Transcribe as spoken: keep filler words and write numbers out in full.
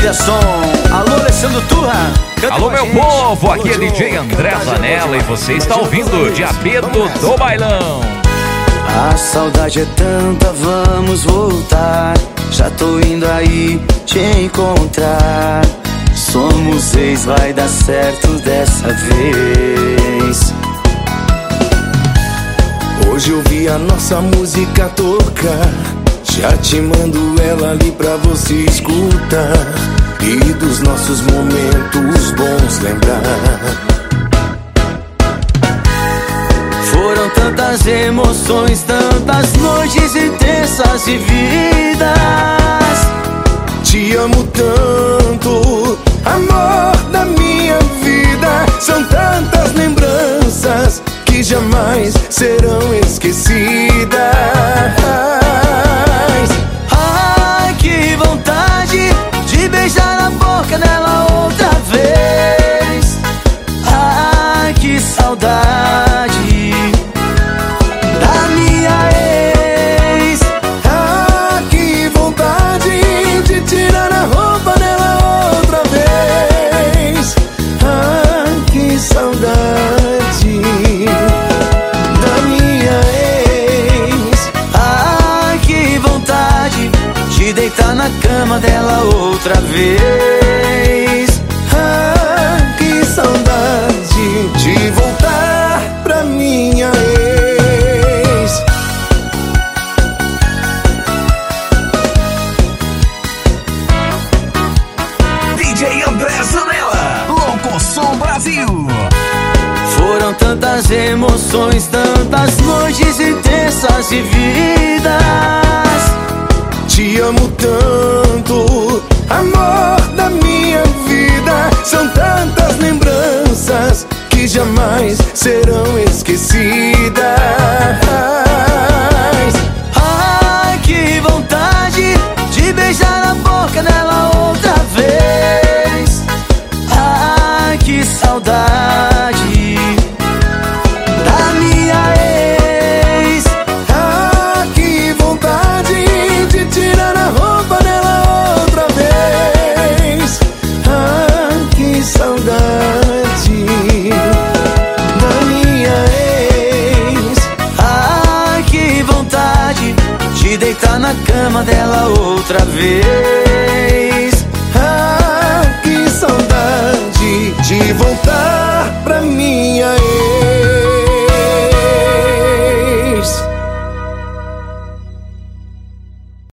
Trilha som. Alô, Alessandro Turra. Alô, meu povo, aqui é D J André Zanella e você está ouvindo Diabedo do Bailão. A saudade é tanta, vamos voltar. Já tô indo aí te encontrar. Somos ex, vai dar certo dessa vez. Hoje eu vi a nossa música tocar. Já te mando ela ali pra você escutar e dos nossos momentos bons lembrar. Foram tantas emoções, tantas noites intensas vividas. Te amo tanto, amor da minha vida. São tantas lembranças que jamais serão esquecidas. Ai, que vontade de beijar na boca dela outra vez. Ai, que saudade da minha ex. Ah, que vontade de tirar a roupa dela outra vez. Ah, que saudade da minha ex. Ai, que vontade de deitar na cama dela outra vez. Ah, que saudade de voltar pra minha ex. D J André Zanella, Louco Som Brasil. Foram tantas emoções, tantas noites intensas vividas. Te amo tanto, amor da minha vida. São tantas lembranças que jamais serão esquecidas. Ai, que vontade de beijar na boca dela outra vez. Ai, que saudade da minha ex. Ah, que vontade de tirar a roupa dela outra vez. Ah, que saudade da minha ex. Ai, que vontade de deitar na cama dela outra vez.